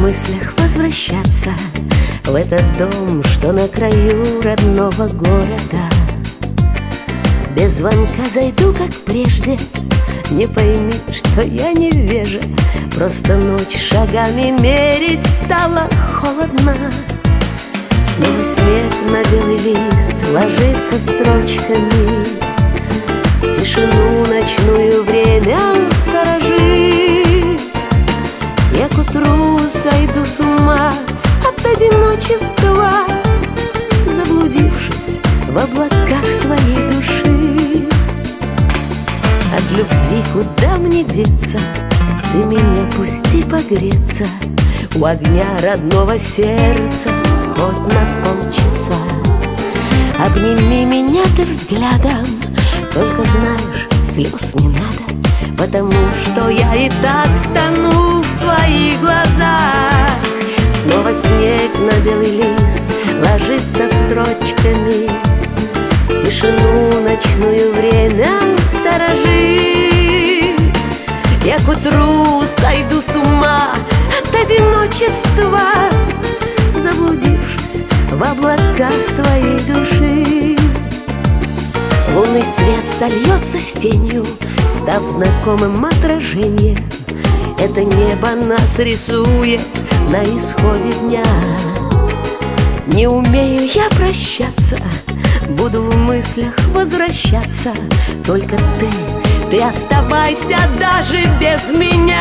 мыслях возвращаться в этот дом, что на краю родного города. Без звонка зайду, как прежде. Не пойми, что я невежа, просто ночь шагами мерить стало холодно. Снова снег на белый лист ложится строчками, тишину ночную время сторожит. Я к утру сойду с ума от одиночества, заблудившись в облаках твоей души. От любви куда мне деться, ты меня пусти погреться у огня родного сердца хоть на полчаса. Обними меня ты взглядом, только знаешь, слез не надо, потому что я и так тону в твоих глазах. Снова снег на белый лист ложится строчками, тишину ночную время сторожит. Я к утру сойду с ума от одиночества, заблудившись в облаках твоей души. Лунный свет сольется с тенью, став знакомым отражением. Это небо нас рисует на исходе дня. Не умею я прощаться, буду в мыслях возвращаться. Только ты оставайся даже без меня.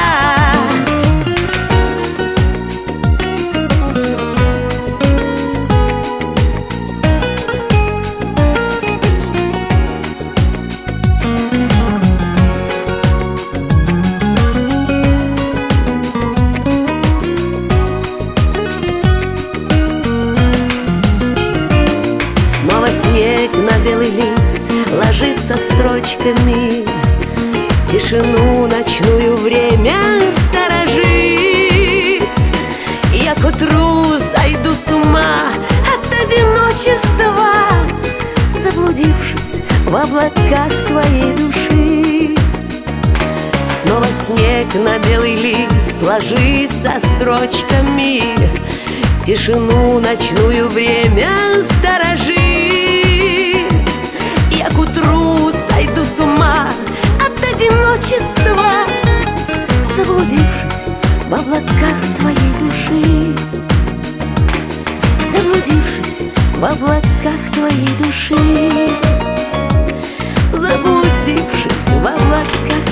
Снова снег на белый лист ложится строчками, тишину ночную время сторожит. Я к утру сойду с ума от одиночества, заблудившись в облаках твоей души. Снова снег на белый лист ложится строчками, тишину ночную время сторожит. Я к утру сойду с ума от одиночества, заблудившись в облаках твоей души. Заблудившись в облаках твоей души. Заблудившись в облаках